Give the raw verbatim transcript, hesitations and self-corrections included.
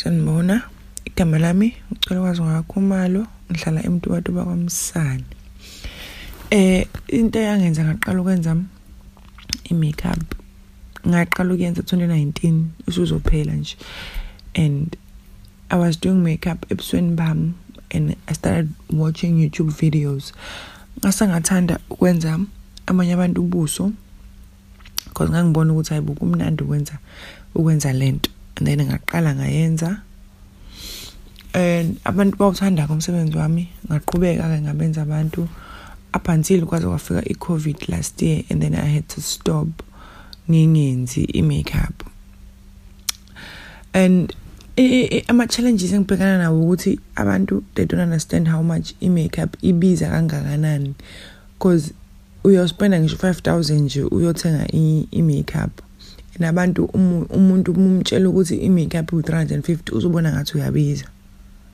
Sanibona, igama lami ngicela ukwazi ngaKhumalo, ngihlala eMtuba kwaMsane. Eh into eyangenza ngaqala ukwenza i-makeup. Ngaqala ukuyenza twenty nineteen usuzophela nje. And I was doing makeup ebusweni bami and I started watching YouTube videos. Ngase ngathanda ukwenza amanye abantu ubuso because ngangibona ukuthi ayibuka umnandi ukwenza ukwenza lento. And then ngaqala ngayenza and abantu bawuthanda umsebenzi wami, ngaqhubeka ke ngabenza abantu up until kwaze kwafika i-COVID last year, and then I had to stop ngingenzi i-makeup. And ama challenges engibhekana nawo ukuthi abantu they don't understand how much i-makeup ibiza kangakanani, because uyospenda ngisho five thousand nje uyothenga i-makeup. Nabantu umuntu umtshela ukuthi i-makeup u three hundred fifty uzobona ngathi uyabiza.